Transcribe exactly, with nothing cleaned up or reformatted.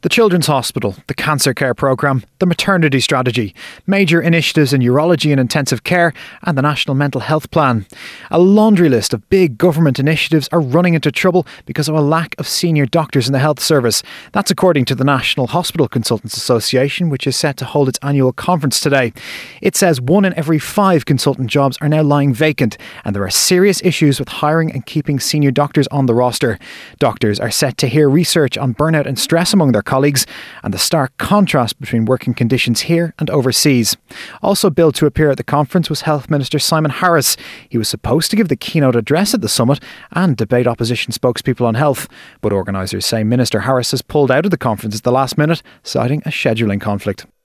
The Children's Hospital, the Cancer Care Programme, the Maternity Strategy, major initiatives in urology and intensive care, and the National Mental Health Plan. A laundry list of big government initiatives are running into trouble because of a lack of senior doctors in the health service. That's according to the National Hospital Consultants Association, which is set to hold its annual conference today. It says one in every five consultant jobs are now lying vacant, and there are serious issues with hiring and keeping senior doctors on the roster. Doctors are set to hear research on burnout and stress among their colleagues and the stark contrast between working conditions here and overseas. Also billed to appear at the conference was Health Minister Simon Harris. He was supposed to give the keynote address at the summit and debate opposition spokespeople on health, but organisers say Minister Harris has pulled out of the conference at the last minute, citing a scheduling conflict.